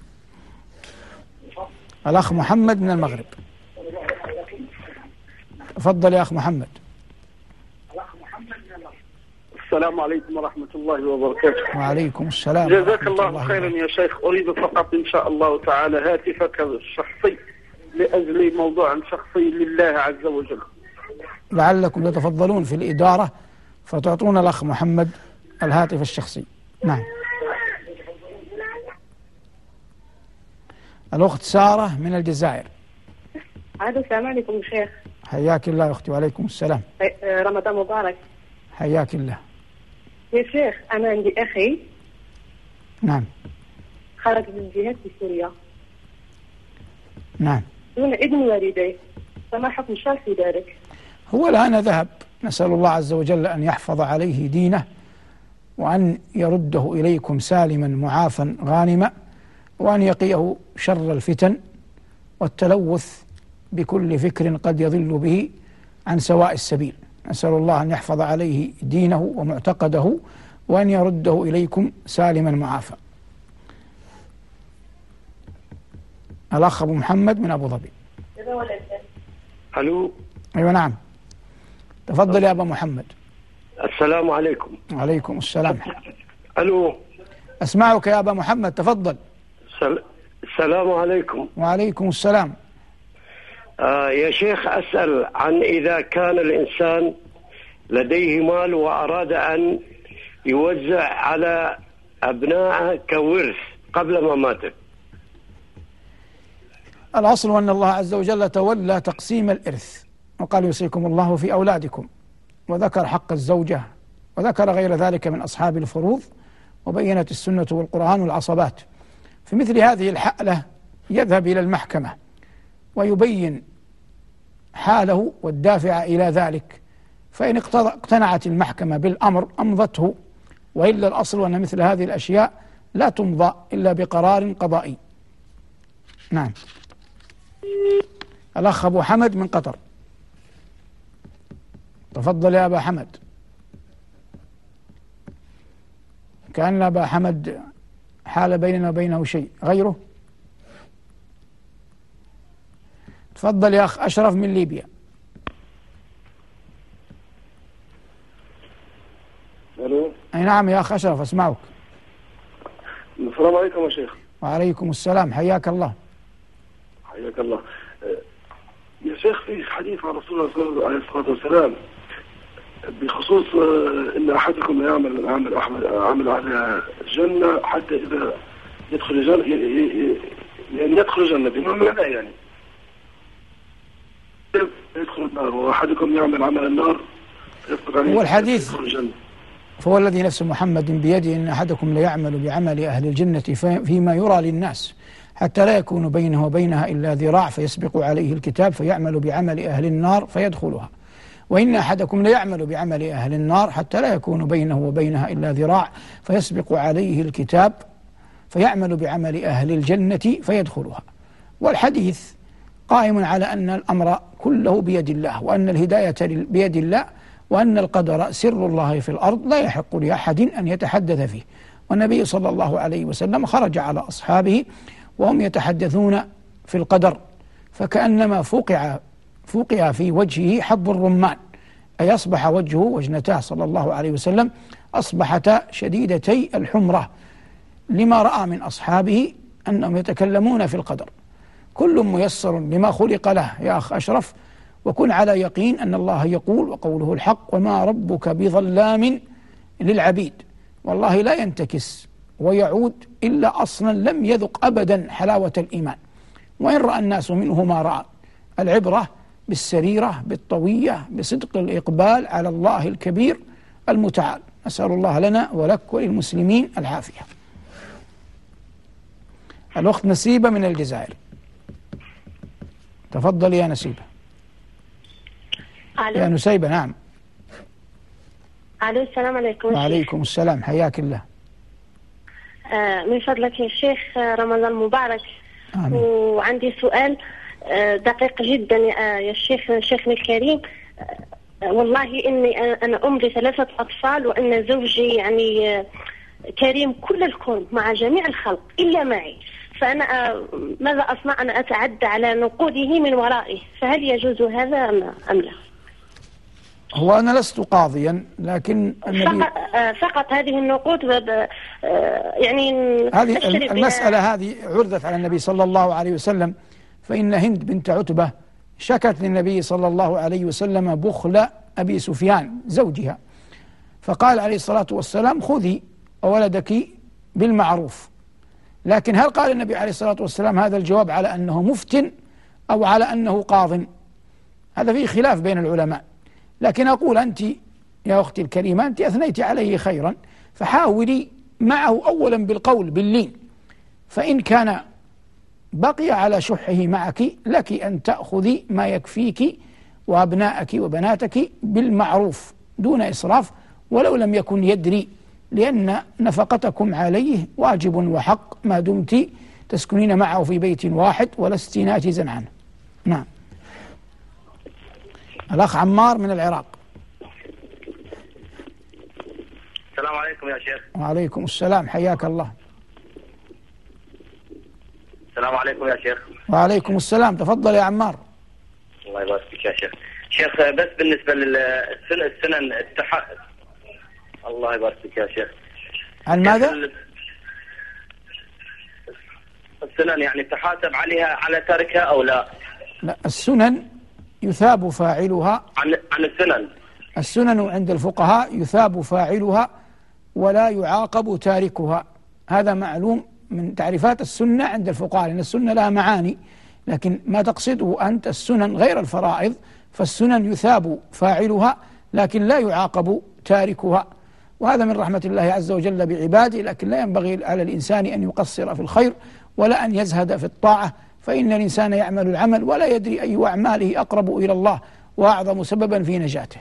الأخ محمد من المغرب، تفضل يا أخ محمد. السلام عليكم ورحمة الله وبركاته. وعليكم السلام. جزاك الله خيرا يا شيخ. أريد فقط إن شاء الله تعالى هاتفك الشخصي لأجل موضوع شخصي لله عز وجل. لعلكم تتفضلون في الإدارة فتعطون الأخ محمد الهاتف الشخصي. نعم. الأخت سارة من الجزائر. السلام عليكم شيخ. حياك الله أختي. وعليكم السلام. رمضان مبارك. حياك الله يا شيخ. أنا عندي أخي. نعم. خرج من الجهاد في سوريا. نعم. دون إذن والديه، فما حكم الشرع في ذلك؟ هو الآن ذهب، نسأل الله عز وجل أن يحفظ عليه دينه وأن يرده إليكم سالما معافا غانما، وأن يقيه شر الفتن والتلوث بكل فكر قد يضل به عن سواء السبيل. نسأل الله أن يحفظ عليه دينه ومعتقده وأن يرده إليكم سالما معافى. الأخ أبو محمد من أبو ظبي. ألو. أيوة نعم، تفضل يا أبا محمد. السلام عليكم. وعليكم السلام. ألو. أسمعك يا أبا محمد، تفضل. السلام عليكم. وعليكم السلام. يا شيخ، أسأل عن إذا كان الإنسان لديه مال وأراد أن يوزع على أبنائه كورث قبل مماته. الأصل أن الله عز وجل تولى تقسيم الإرث، وقال يوصيكم الله في أولادكم، وذكر حق الزوجة وذكر غير ذلك من أصحاب الفروض، وبينت السنة والقرآن والعصبات. في مثل هذه الحالة يذهب إلى المحكمة ويبين حاله والدافع إلى ذلك، فإن اقتنعت المحكمة بالأمر أمضته، وإلا الأصل أن مثل هذه الأشياء لا تمضى إلا بقرار قضائي. نعم. الأخ أبو حمد من قطر، تفضل يا أبا حمد. كأن أبا حمد حال بيننا وبينه شيء غيره. تفضل يا أخ أشرف من ليبيا. ألو. أي نعم يا أخ أشرف، أسمعك. السلام عليكم يا شيخ. وعليكم السلام، حياك الله. حياك الله. يا شيخ، في حديث عن رسول الله صلى الله عليه والسلام بخصوص ان احدكم يعمل عمل على الجنه حتى اذا يدخل الجنه، يعني يدخل الجنه بما معناه يعني يدخل النار، واحدكم يعمل عمل النار هو الحديث فهو الذي نفس محمد بيده ان احدكم ليعمل بعمل اهل الجنه فيما يرى للناس حتى لا يكون بينه وبينها إلا ذراع فيسبق عليه الكتاب فيعمل بعمل أهل النار فيدخلها، وإن أحدكم ليعمل بعمل أهل النار حتى لا يكون بينه وبينها إلا ذراع فيسبق عليه الكتاب فيعمل بعمل أهل الجنة فيدخلها. والحديث قائم على أن الأمر كله بيد الله، وأن الهداية بيد الله، وأن القدر سر الله في الأرض لا يحق لأحد أن يتحدث فيه. والنبي صلى الله عليه وسلم خرج على أصحابه وهم يتحدثون في القدر، فكأنما فوقع في وجهه حب الرمان، أي أصبح وجهه وجنتاه صلى الله عليه وسلم أصبحتا شديدتي الحمرة لما رأى من أصحابه أنهم يتكلمون في القدر. كل ميسر لما خلق له يا أخ أشرف، وكن على يقين أن الله يقول وقوله الحق وما ربك بظلام للعبيد، والله لا ينتكس ويعود إلا أصلا لم يذق أبدا حلاوة الإيمان، وإن رأى الناس منه ما رأى. العبرة بالسريرة، بالطوية، بصدق الإقبال على الله الكبير المتعال. أسأل الله لنا ولك وللمسلمين العافية. الأخت نسيبة من الجزائر، تفضل يا نسيبة. يا نسيبة. نعم. الو، السلام عليكم. وعليكم السلام، حياك الله. من فضلك يا شيخ، رمضان مبارك. آمين. وعندي سؤال دقيق جدا يا شيخ، شيخنا الكريم. والله اني انا ام ل3 اطفال، وان زوجي يعني كريم كل الكون مع جميع الخلق الا معي، فانا ماذا اصنع؟ انا اتعدى على نقوده من ورائه، فهل يجوز هذا ام لا؟ هو أنا لست قاضيا، لكن النبي فقط هذه النقود يعني هذه المسألة هذه عرضت على النبي صلى الله عليه وسلم، فإن هند بنت عتبة شكت للنبي صلى الله عليه وسلم بخل أبي سفيان زوجها، فقال عليه الصلاة والسلام: خذي ولدك بالمعروف. لكن هل قال النبي عليه الصلاة والسلام هذا الجواب على أنه مفتن أو على أنه قاض؟ هذا فيه خلاف بين العلماء. لكن أقول أنت يا أختي الكريمة، أنت أثنيت عليه خيرا، فحاولي معه أولا بالقول باللين، فإن كان بقي على شحه معك لك أن تأخذي ما يكفيك وأبناءك وبناتك بالمعروف دون إسراف، ولو لم يكن يدري، لأن نفقتكم عليه واجب وحق ما دمت تسكنين معه في بيت واحد ولست ناجزا عنه. نعم. الأخ عمار من العراق. السلام عليكم يا شيخ. وعليكم السلام، حياك الله. السلام عليكم يا شيخ. وعليكم السلام، تفضل يا عمار. الله يبارك فيك يا شيخ. شيخ بس بالنسبة للسنن الله يبارك فيك يا شيخ. عن ماذا؟ السنن يعني تحاسب عليها على تركها أو لا؟ لا، السنن يثاب فاعلها. عن السنن. السنن عند الفقهاء يثاب فاعلها ولا يعاقب تاركها، هذا معلوم من تعريفات السنة عند الفقهاء، لأن السنة لها معاني، لكن ما تقصده أنت السنن غير الفرائض، فالسنن يثاب فاعلها لكن لا يعاقب تاركها، وهذا من رحمة الله عز وجل بعباده. لكن لا ينبغي على الإنسان أن يقصر في الخير ولا أن يزهد في الطاعة، فإن الإنسان يعمل العمل ولا يدري أي أعماله أقرب إلى الله وأعظم سببا في نجاته.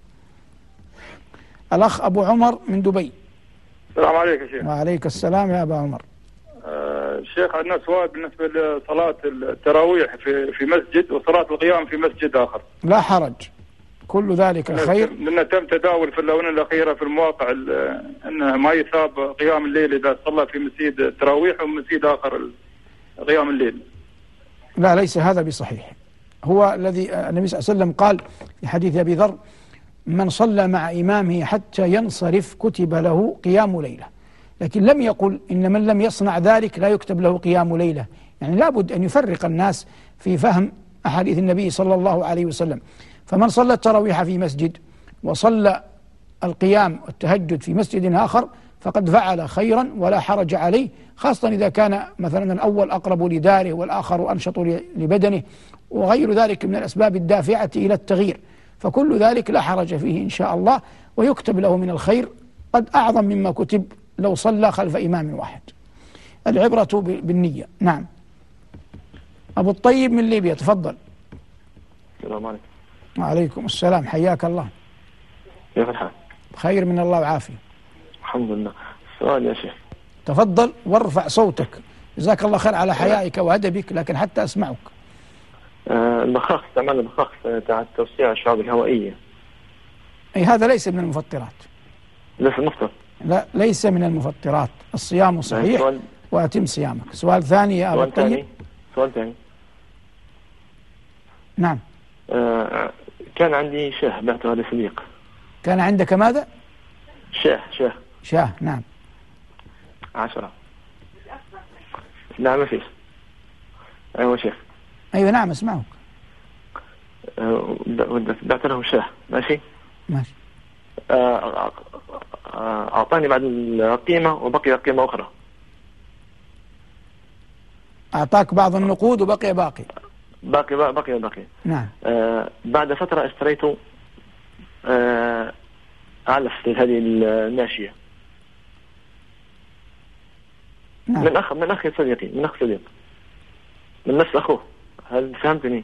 الأخ أبو عمر من دبي. السلام عليكم شيخ. وعليك السلام يا أبا عمر. شيخ، عندنا سؤال بالنسبة لصلاة التراويح في مسجد وصلاة القيام في مسجد آخر. لا حرج، كل ذلك خير. لأن تم تداول في الآونة الأخيرة في المواقع أنه ما يثاب قيام الليل إذا صلى في مسجد التراويح ومسجد آخر قيام الليل. لا، ليس هذا بصحيح. هو الذي النبي صلى الله عليه وسلم قال في حديث أبي ذر: من صلى مع إمامه حتى ينصرف كتب له قيام ليلة. لكن لم يقل إن من لم يصنع ذلك لا يكتب له قيام ليلة. يعني لابد أن يفرق الناس في فهم أحاديث النبي صلى الله عليه وسلم. فمن صلى التراويح في مسجد وصلى القيام والتهجد في مسجد آخر فقد فعل خيرا ولا حرج عليه، خاصة إذا كان مثلا الأول أقرب لداره والآخر أنشط لبدنه وغير ذلك من الأسباب الدافعة إلى التغيير، فكل ذلك لا حرج فيه إن شاء الله، ويكتب له من الخير قد أعظم مما كتب لو صلى خلف إمام واحد. العبرة بالنية. نعم. أبو الطيب من ليبيا، تفضل. السلام عليكم. وعليكم السلام، حياك الله. كيف الحال؟ خير من الله وعافية. الحمد لله. سؤال يا شيخ. تفضل وارفع صوتك، جزاك الله خير على حيائك وأدبك، لكن حتى أسمعك. البخاخ، استعمال البخاخ تاع توسيع الشعب الهوائية. أي هذا ليس من المفطرات. ليس مفطر؟ لا، ليس من المفطرات. الصيام صحيح وأتم صيامك. سؤال ثاني يا أبو الطيب. سؤال ثاني. نعم. كان عندي شاه بعته لصديق. كان عندك ماذا؟ شاه. نعم. 10. لا ما فيش. أيوة شيخ. أيوة نعم أسمعك. بعت له شاه. ماشي. أعطاني بعد القيمة وبقي قيمة أخرى. أعطاك بعض النقود وبقي باقي. نعم. بعد فترة اشتريت علف هذه الماشية. نعم. من أخ صديقي، من نفس أخوه. هل فهمتني؟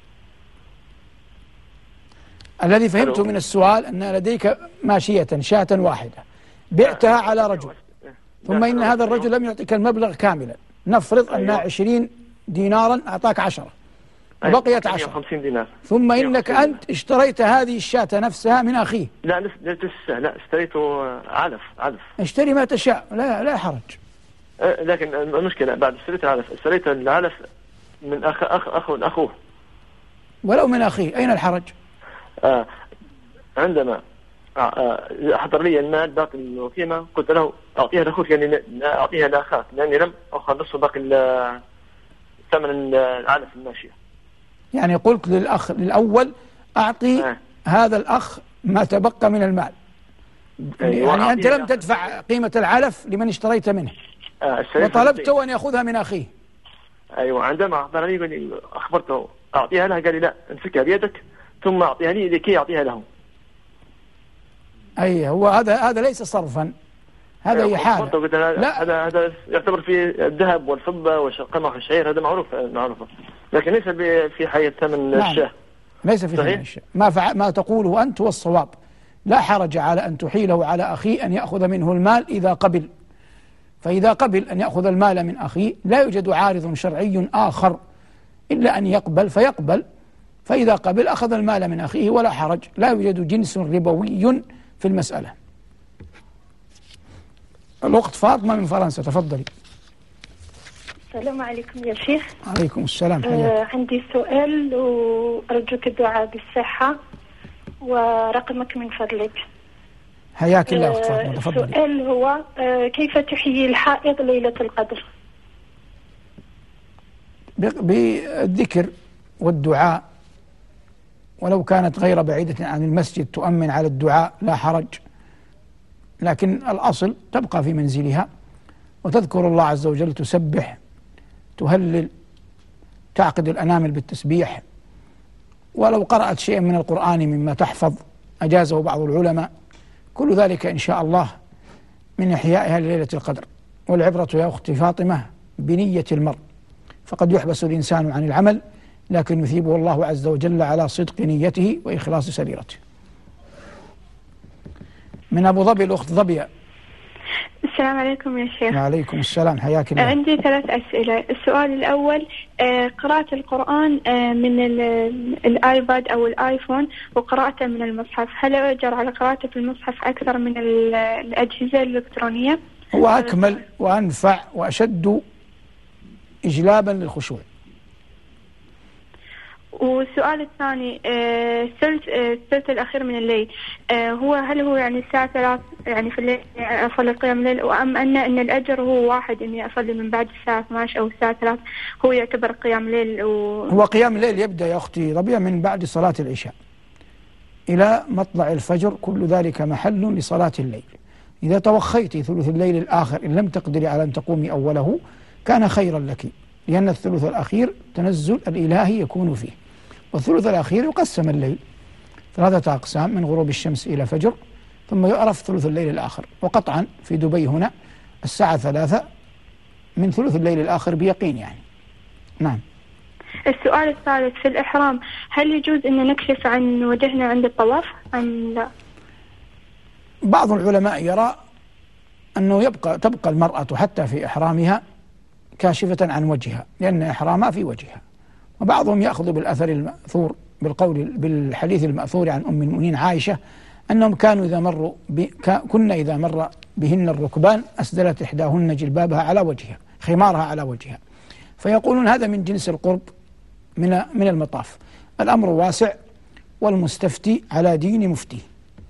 الذي فهمته من السؤال أن لديك ماشية شاة واحدة بعتها على رجل، ثم إن هذا الرجل لم يعطيك المبلغ كاملا. نفرض أن 20 دينارا أعطاك 10 وبقيت 10، 150 دينار. ثم إنك أنت اشتريت هذه الشاة نفسها من أخيه. لا اشتريت علف. اشتري ما تشاء، لا حرج. لكن المشكلة بعد اشتريت العلف من أخوه. ولو من أخيه، أين الحرج؟ عندما حضر لي المال باقي القيمة قلت له أعطيها لأخوك، يعني أعطيها لأخاك، لأني لم أخذ نصف باقي ثمن العلف الماشية. يعني قلت للأخ الأول أعطي هذا الأخ ما تبقى من المال. يعني أنت لم تدفع قيمة العلف لمن اشتريت منه، وطلبته أن يأخذها من أخيه. أيوة. عندما أخبر لي أخبرته أعطيها له، قال لي لا، امسكها بيدك ثم أعطيها لي لكي أعطيها له. أي هو هذا ليس صرفا، هذا هي حالة. لا، هذا يعتبر في الذهب والفضة والقمح والشعير، هذا معروفة، لكن ليس في حياة ثمن الشاه. ليس في ثمن الشاه. ما تقوله أنت والصواب. لا حرج على أن تحيله على أخيه أن يأخذ منه المال إذا قبل. فإذا قبل أن يأخذ المال من أخيه لا يوجد عارض شرعي آخر إلا أن يقبل فيقبل. فإذا قبل أخذ المال من أخيه ولا حرج، لا يوجد جنس ربوي في المسألة. الأخت فاطمة من فرنسا، تفضلي. السلام عليكم يا شيخ. عليكم السلام. عندي سؤال وأرجوك الدعاء بالصحة ورقمك من فضلك. حياك الله أخت فاطمة، تفضلي. السؤال هو كيف تحيي الحائض ليلة القدر؟ بالذكر والدعاء، ولو كانت غير بعيدة عن المسجد تؤمن على الدعاء لا حرج، لكن الأصل تبقى في منزلها وتذكر الله عز وجل، تسبح، تهلل، تعقد الأنامل بالتسبيح. ولو قرأت شيئا من القرآن مما تحفظ أجازه بعض العلماء، كل ذلك إن شاء الله من إحيائها لليلة القدر. والعبرة يا أختي فاطمة بنية المرء، فقد يحبس الإنسان عن العمل لكن يثيبه الله عز وجل على صدق نيته وإخلاص سريرته. من أبو ظبي الأخت ظبية. السلام عليكم يا شيخ. وعليكم السلام، حياك الله. عندي 3 أسئلة. السؤال الأول، قراءة القرآن من الآيباد أو الآيفون وقراءته من المصحف، هل أجر على قراءته في المصحف أكثر من الأجهزة الإلكترونية؟ هو أكمل وأنفع وأشد إجلابا للخشوع. والسؤال الثاني، الثلث الأخير من الليل، هل هو يعني الساعة 3 يعني في الليل أصلي قيام الليل، وأم أن الأجر هو واحد إني أصلي من بعد الساعة 12 أو الساعة 3 هو يعتبر قيام ليل؟ هو قيام الليل يبدأ يا أختي ربيع من بعد صلاة العشاء إلى مطلع الفجر، كل ذلك محل لصلاة الليل. إذا توخيت ثلث الليل الآخر إن لم تقدري على أن تقومي أوله كان خيرا لك، لأن الثلث الأخير تنزل الإلهي يكون فيه، والثلث الأخير يقسم الليل 3 أقسام من غروب الشمس إلى فجر، ثم يعرف ثلث الليل الآخر. وقطعا في دبي هنا الساعة 3 من ثلث الليل الآخر بيقين يعني. نعم. السؤال الثالث، في الإحرام هل يجوز أن نكشف عن وجهنا عند الطواف أم لا؟ بعض العلماء يرى أنه تبقى المرأة حتى في إحرامها كاشفة عن وجهها لأن إحرامها في وجهها، وبعضهم يأخذ بالأثر المأثور بالحديث المأثور عن أم المؤمنين عائشة أنهم كانوا إذا مر بهن الركبان أسدلت إحداهن جلبابها على وجهها، خمارها على وجهها، فيقولون هذا من جنس القرب من المطاف. الأمر واسع والمستفتي على دين مفتيه.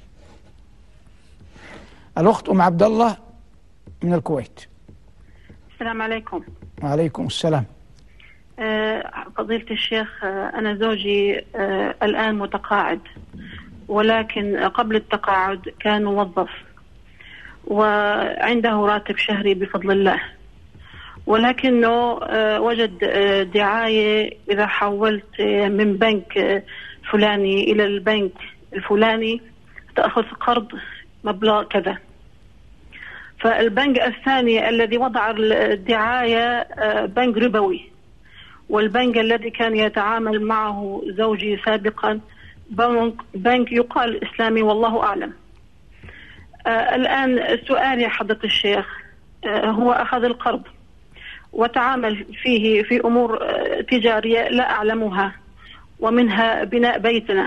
الأخت أم عبد الله من الكويت. السلام عليكم. وعليكم السلام. فضيلة الشيخ، أنا زوجي الآن متقاعد، ولكن قبل التقاعد كان موظف، وعنده راتب شهري بفضل الله، ولكنه وجد دعاية إذا حولت من بنك فلاني إلى البنك الفلاني تأخذ قرض مبلغ كذا. فالبنك الثاني الذي وضع الدعاية بنك ربوي، والبنك الذي كان يتعامل معه زوجي سابقا بنك يقال إسلامي والله أعلم. الآن سؤالي حضرة الشيخ، هو أخذ القرض وتعامل فيه في أمور تجارية لا أعلمها، ومنها بناء بيتنا،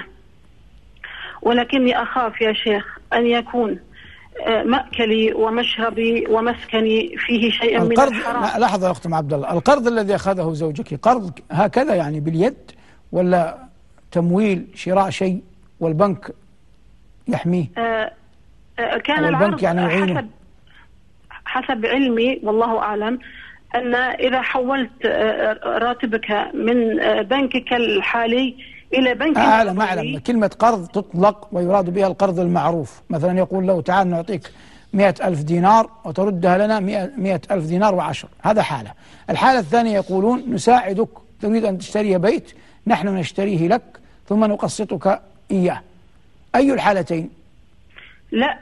ولكني أخاف يا شيخ أن يكون مأكلي ومشربي ومسكني فيه شيء من الحرام. لحظة يا أخت عبد الله، القرض الذي أخذه زوجك قرض هكذا يعني باليد، ولا تمويل شراء شيء والبنك يحميه؟ كان العرض يعني حسب علمي والله أعلم أن إذا حولت راتبك من بنكك الحالي إلى بنك أعلم كلمة قرض تطلق ويراد بها القرض المعروف. مثلا يقول له تعال نعطيك 100,000 دينار وتردها لنا 100,000 دينار و10، هذا حالة. الحالة الثانية يقولون نساعدك، تريد أن تشتري بيت نحن نشتريه لك ثم نقسطك إياه. أي الحالتين؟ لا،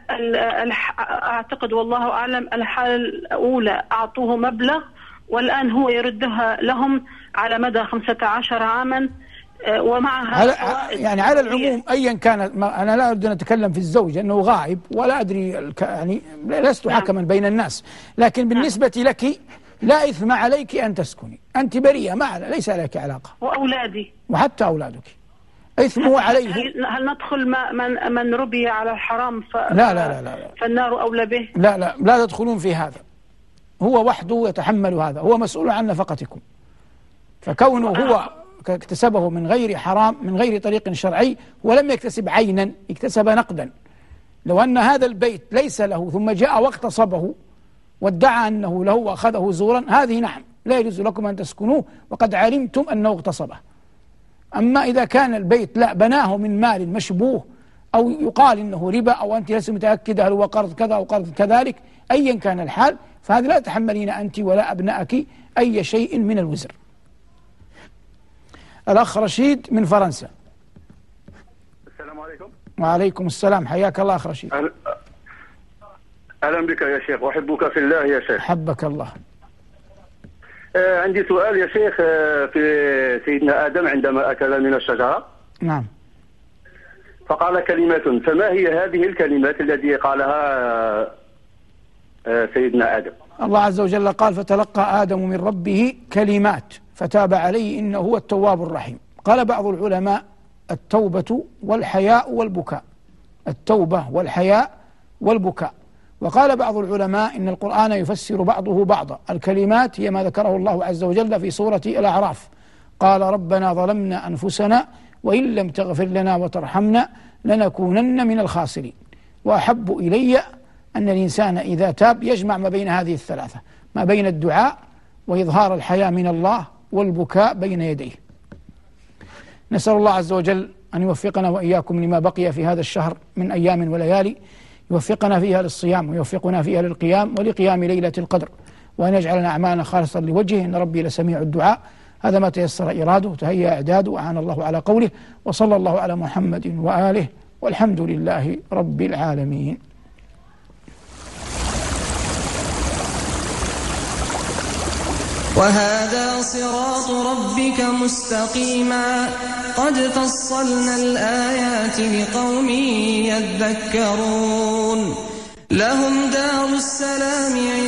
أعتقد والله أعلم الحالة الأولى أعطوه مبلغ والآن هو يردها لهم على مدى 15 عاما ومعها يعني على العموم أيا كان. أنا لا أريد أن أتكلم في الزوج لأنه غائب ولا أدري، يعني لست حكما بين الناس، لكن بالنسبة لك لا إثم عليك أن تسكني، أنت بريئة، ليس لك علاقة. وأولادي وحتى أولادك إثمه عليه. هل ندخل من ربي على الحرام لا فالنار أولى به؟ لا تدخلون في هذا، هو وحده يتحمل هذا، هو مسؤول عن نفقتكم. فكونه هو اكتسبه من غير حرام من غير طريق شرعي، ولم يكتسب عينا، اكتسب نقدا. لو أن هذا البيت ليس له ثم جاء واغتصبه وادعى أنه له وأخذه زورا، هذه نعم لا يجوز لكم أن تسكنوه وقد علمتم أنه اغتصبه. أما إذا كان البيت لا بناه من مال مشبوه أو يقال إنه ربا أو أنت لست متأكدة هل هو قرض كذا أو قرض كذلك، أيا كان الحال فهذا لا تحملين أنت ولا أبنائك أي شيء من الوزر. الأخ رشيد من فرنسا. السلام عليكم. وعليكم السلام، حياك الله أخ رشيد. أهلا بك يا شيخ، أحبك في الله يا شيخ. حبك الله. عندي سؤال يا شيخ، في سيدنا آدم عندما أكل من الشجرة نعم فقال كلمات، فما هي هذه الكلمات التي قالها سيدنا آدم؟ الله عز وجل قال فتلقى آدم من ربه كلمات فتاب عليه إنه هو التواب الرحيم. قال بعض العلماء التوبة والحياء والبكاء، التوبة والحياء والبكاء. وقال بعض العلماء إن القرآن يفسر بعضه بعضا. الكلمات هي ما ذكره الله عز وجل في سورة الأعراف، قال ربنا ظلمنا أنفسنا وإن لم تغفر لنا وترحمنا لنكونن من الخاسرين. وأحب إلي أن الإنسان إذا تاب يجمع ما بين هذه الثلاثة، ما بين الدعاء وإظهار الحياء من الله والبكاء بين يديه. نسأل الله عز وجل أن يوفقنا وإياكم لما بقي في هذا الشهر من أيام وليالي، يوفقنا فيها للصيام ويوفقنا فيها للقيام ولقيام ليلة القدر، وأن يجعلنا أعمالنا خالصة لوجهه، إن ربي لسميع الدعاء. هذا ما تيسر إراده تهيأ إعداده، وأعان الله على قوله، وصلى الله على محمد وآله، والحمد لله رب العالمين. وهذا صراط ربك مستقيما قد فصلنا الآيات لقوم يذكرون لهم دار السلام